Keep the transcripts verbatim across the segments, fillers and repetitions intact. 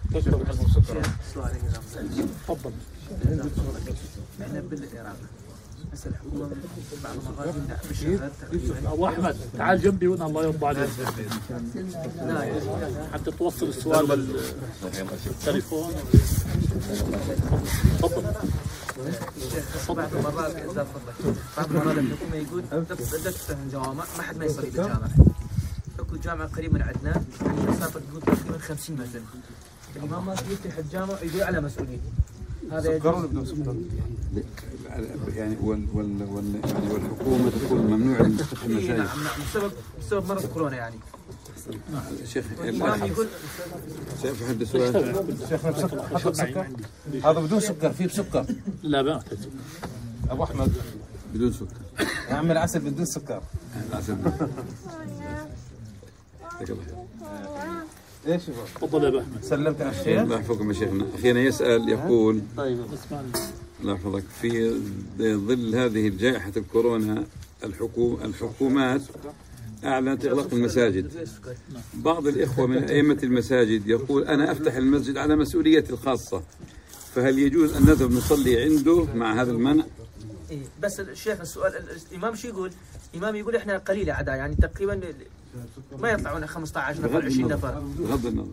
سؤالي تفضل. احنا بالعراق هسه الحكومه بعض المرات تمنع بالشهادات تقريبا. ابو احمد تعال جنبي هنا الله يرضى عليك حتى توصل السؤال بالتليفون. تفضل. بعض المرات اذا فضلك بعض المرات الحكومه يقول تفتح جوامع ما حد ما يصلي بالجامع. اكو جامعه قريب من عندنا المسافه تقول تقريبا خمسين متر. الامام ما يفتح الجامع يقول على مسؤوليته. هذا سكر ولا بدون سكر؟ يعني وال وال وال يعني والحكومه تقول ممنوع من فتح المساجد. نعم نعم بسبب بسبب مرض كورونا يعني. شيخ الامام يقول شايف حد سؤال؟ شيخ حط سكر؟ هذا بدون سكر فيه بسكر؟ لا ما احتاج. ابو احمد بدون سكر. يا عم العسل بدون سكر. العسل. ايش هو؟ تفضل يا ابو احمد. سلمت على الشيخ؟ الله يحفظكم يا شيخنا. اخينا يسال يقول طيب اسمعني. الله يحفظك. في ظل هذه الجائحه الكورونا الحكوم الحكومات اعلنت اغلاق المساجد. بعض الاخوه من ائمه المساجد يقول انا افتح المسجد على مسؤوليتي الخاصه، فهل يجوز ان نذهب نصلي عنده مع هذا المنع؟ إيه بس الشيخ السؤال الامام شو يقول؟ الامام يقول احنا قليله عدا يعني تقريبا ما يطلعون خمسة عشر نفر عشرين نفر. بغض النظر.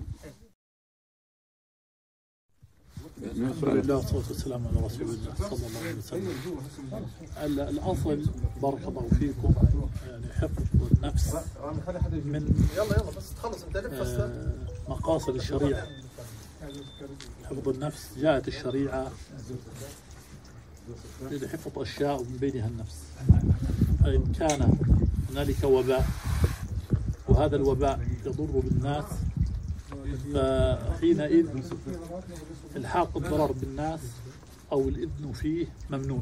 الحمد لله والصلاة والسلام على رسول الله صلى الله عليه وسلم. الأصل بارك الله فيكم يعني حفظ النفس من يلا يلا بس تخلص انت مقاصد الشريعة. حفظ النفس جاءت الشريعة لحفظ أشياء ومن بينها النفس. فإن كان هنالك وباء وهذا الوباء يضر بالناس فحينئذ الحاق الضرر بالناس أو الإذن فيه ممنوع.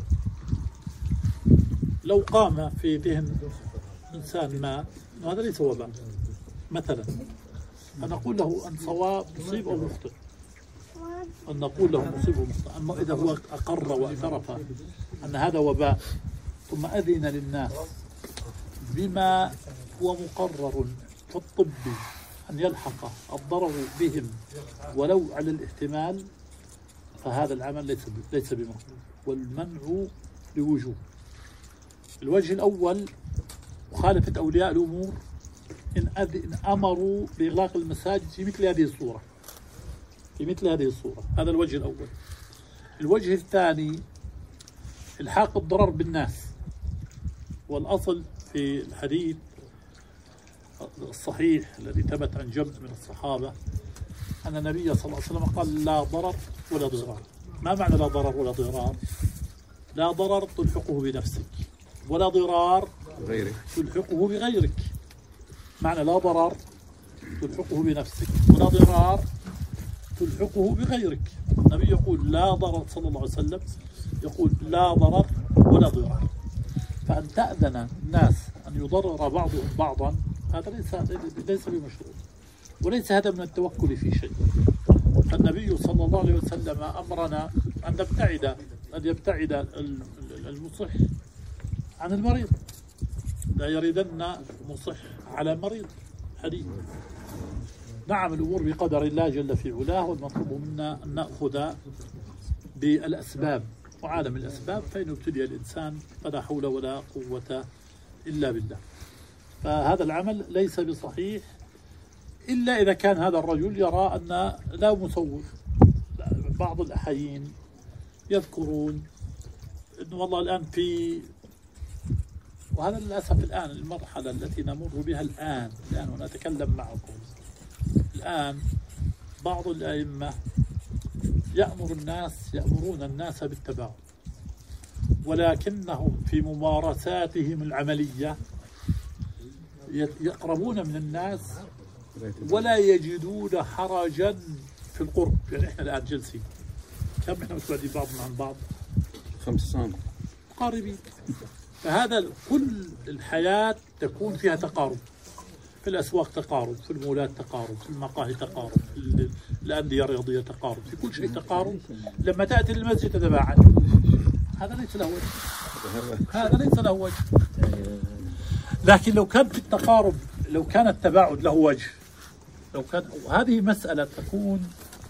لو قام في ذهن إنسان ما وهذا ليس وباء مثلا فنقول له أن صواب مصيب أو مخطئ، أن نقول له مصيب أو مخطئ. أما إذا هو أقر واعترف أن هذا وباء ثم أذن للناس بما هو مقرر في الطب أن يلحق الضرر بهم ولو على الاحتمال فهذا العمل ليس ليس بمنع، والمنع لوجوه. الوجه الأول مخالفة أولياء الأمور إن, إن أمروا بإغلاق المساجد في مثل هذه الصورة في مثل هذه الصورة. هذا الوجه الأول. الوجه الثاني الحاق الضرر بالناس، والأصل في الحديث الصحيح الذي ثبت عن جمع من الصحابة أن النبي صلى الله عليه وسلم قال لا ضرر ولا ضرار. ما معنى لا ضرر ولا ضرار؟ لا ضرر تلحقه بنفسك ولا ضرار غيرك تلحقه بغيرك. معنى لا ضرر تلحقه بنفسك ولا ضرار تلحقه بغيرك. النبي يقول لا ضرر صلى الله عليه وسلم يقول لا ضرر ولا ضرار. فأن تأذن الناس أن يضرر بعضهم بعضا هذا ليس ليس بمشروع وليس هذا من التوكل في شيء. فالنبي صلى الله عليه وسلم أمرنا أن نبتعد أن يبتعد المصح عن المريض. لا يريدن مصح على مريض حديث. نعم الأمور بقدر الله جل في علاه، والمطلوب منا أن نأخذ بالأسباب، وعالم الأسباب فإن ابتلي الإنسان فلا حول ولا قوة إلا بالله. فهذا العمل ليس بصحيح إلا إذا كان هذا الرجل يرى أن لا مسوغ. بعض الأحايين يذكرون أنه والله الآن في، وهذا للأسف الآن المرحلة التي نمر بها الآن الآن ونتكلم معكم الآن بعض الأئمة يأمر الناس يأمرون الناس بالتباعد، ولكنهم في ممارساتهم العملية يقربون من الناس ولا يجدون حرجا في القرب. يعني احنا الآن جلسين كم احنا متباعدين بعضنا عن بعض؟ خمس سنوات قاربين. فهذا كل الحياة تكون فيها تقارب، في الأسواق تقارب، في المولات تقارب، في المقاهي تقارب، في الأندية الرياضية تقارب، في كل شيء تقارب. لما تأتي للمسجد تتباعد. هذا ليس له وجه، هذا ليس له وجه. لكن لو كان في التقارب، لو كان التباعد له وجه، لو كان هذه مسألة تكون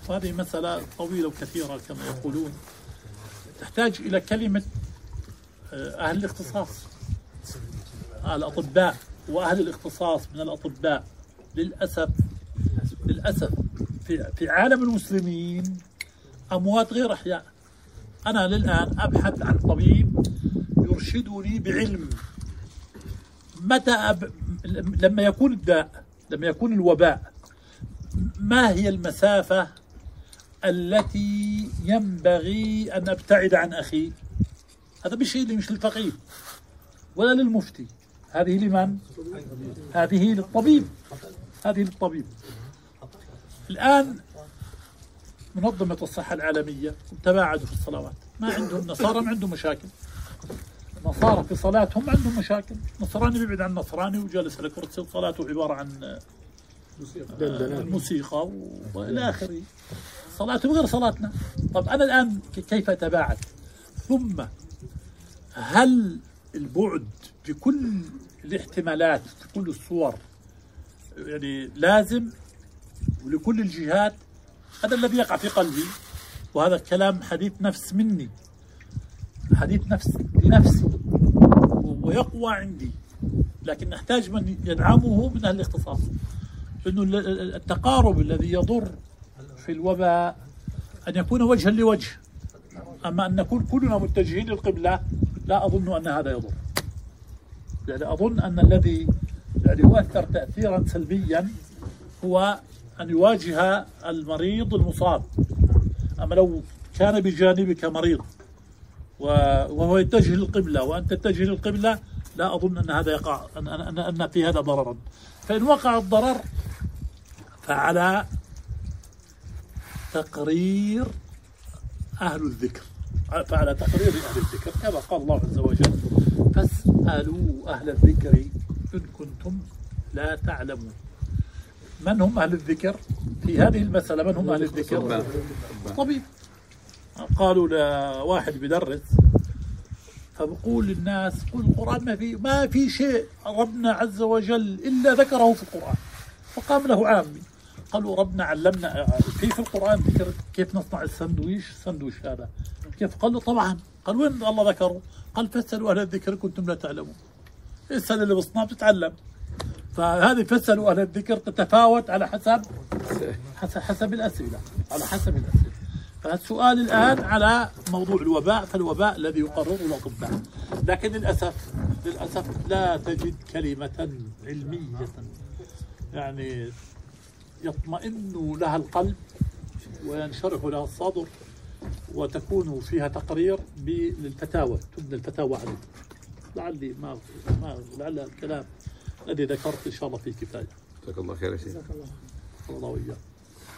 وهذه مسألة طويلة وكثيرة كما يقولون، تحتاج إلى كلمة أهل الاختصاص، الأطباء وأهل الاختصاص من الأطباء. للأسف للأسف في في عالم المسلمين أموات غير أحياء. أنا للآن أبحث عن طبيب يرشدني بعلم متى أب... لما يكون الداء، لما يكون الوباء، ما هي المسافة التي ينبغي أن أبتعد عن أخي. هذا بشيء اللي مش للفقيه ولا للمفتي، هذه لمن؟ هذه للطبيب، هذه للطبيب. الآن منظمة الصحة العالمية تباعدوا في الصلوات، ما عندهم نصارى ما عندهم مشاكل، نصارى في صلاتهم ما عندهم مشاكل، نصراني بيبعد عن نصراني وجالس على كرسي صلاته عبارة عن الموسيقى والى اخره، صلاته غير صلاتنا. طب انا الان كيف اتباعد؟ ثم هل البعد بكل الاحتمالات بكل الصور يعني لازم ولكل الجهات؟ هذا الذي يقع في قلبي، وهذا الكلام حديث نفس مني، حديث نفس لنفسي ويقوى عندي، لكن نحتاج من يدعمه من أهل الاختصاص. إنه التقارب الذي يضر في الوباء أن يكون وجها لوجه، أما أن نكون كلنا متجهين للقبلة لا أظن أن هذا يضر. يعني أظن أن الذي يعني يؤثر تأثيرا سلبيا هو أن يواجه المريض المصاب. أما لو كان بجانبك مريض وهو يتجه للقبلة وأنت تتجه للقبلة لا أظن أن هذا يقع، أن, أن, أن في هذا ضررا. فإن وقع الضرر فعلى تقرير أهل الذكر، فعلى تقرير أهل الذكر كما قال الله عز وجل: فاسألوا أهل الذكر إن كنتم لا تعلمون. من هم أهل الذكر في هذه المسألة؟ من هم أهل الذكر؟ طبيب. قالوا لواحد بدرس فبقول للناس: قل القرآن ما في ما في شيء ربنا عز وجل إلا ذكره في القرآن. فقام له عامي قالوا: ربنا علمنا في في القرآن ذكر كيف نصنع السندويش، السندويش هذا كيف؟ قال له: طبعا. قال: وين الله ذكره؟ قال: فاسألوا أهل الذكر كنتم لا تعلمون. السنة اللي بصنع بتتعلم. فهذه فاسألوا أهل الذكر تتفاوت على حسب حسب, حسب الأسئلة، على حسب الأسئلة. فالسؤال الآن على موضوع الوباء، فالوباء الذي يقرره الأطباء، لكن للأسف للأسف لا تجد كلمة علمية يعني يطمئن لها القلب وينشرح لها الصدر وتكون فيها تقرير للفتاوى، تبنى الفتاوى عليه. لعلي ما ما لعل الكلام الذي ذكرت إن شاء الله فيه كفاية. جزاك الله خير يا شيخ. الله وإياك.